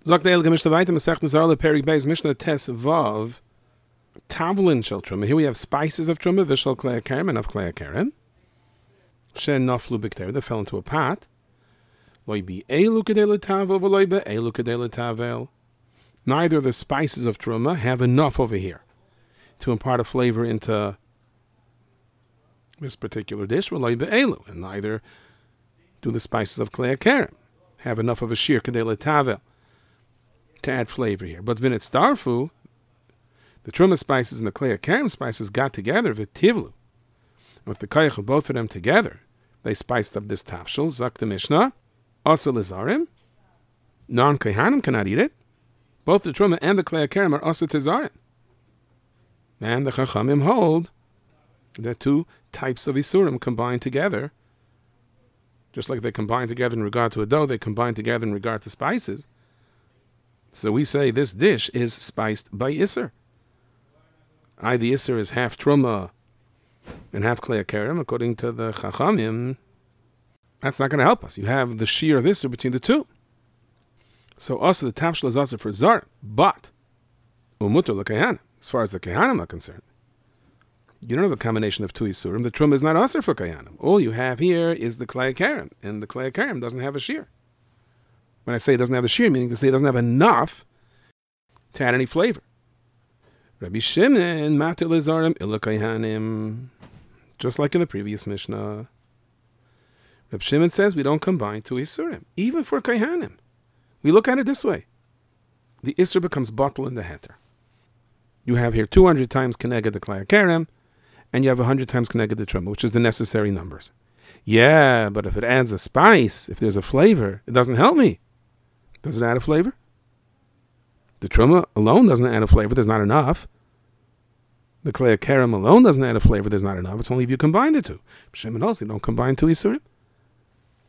Sagt der Elge Mishnah weiter, Masechta Zarle, Perik Beis, Mishnah Tes Vav, Tavlin Shel Truma. Here we have spices of Truma, Vishal Klei HaKerem, and of Klei HaKerem. Shen Naflu B'Kter, that fell into a pot. Loi Bi Elu Kedei L'Tavel, V'loi Be Elu Kedei L'Tavel. Neither of the spices of Truma have enough over here to impart a flavor into this particular dish, V'loi Be Elu, and neither do the spices of Klei HaKerem have enough of a shir Kedei L'Tavel to add flavor here. But Vinit Starfu, the Truma spices and the Klei HaKerem spices got together, V'Tivlu. With the Kayach of both of them together, they spiced up this tafshel, Zak the Mishnah, Asa Lizarim. Non-Kehanim cannot eat it. Both the Truma and the Klei HaKerem are Asa Tizarim. And the Chachamim hold that two types of Isurim combined together, just like they combine together in regard to a dough, they combine together in regard to spices. So we say this dish is spiced by Isser. The Isser is half Truma and half Klei HaKerem. According to the Chachamim, that's not going to help us. You have the shear of Isser between the two. So also the tafshel is also for Zar, but Umutter l'Kehanim, as far as the Kehanim are concerned, you don't have a combination of two Isurim. The Truma is not Aser for Kehanim. All you have here is the Klei HaKerem, and the Klei HaKerem doesn't have a shear. When I say it doesn't have the shear, meaning to say it doesn't have enough to add any flavor. Rabbi Shimon, Matil Izarim, Illa Kehanim, just like in the previous Mishnah. Rabbi Shimon says we don't combine two Isurim, even for Kehanim. We look at it this way. The Isur becomes bottle in the heter. You have here 200 times Keneged the Klei HaKerem, and you have 100 times Keneged the Truma, which is the necessary numbers. Yeah, but if it adds a spice, if there's a flavor, it doesn't help me. Does it add a flavor? The Truma alone doesn't add a flavor. There's not enough. The Klei HaKerem alone doesn't add a flavor. There's not enough. It's only if you combine the two. Shimon also, you don't combine two Isurim.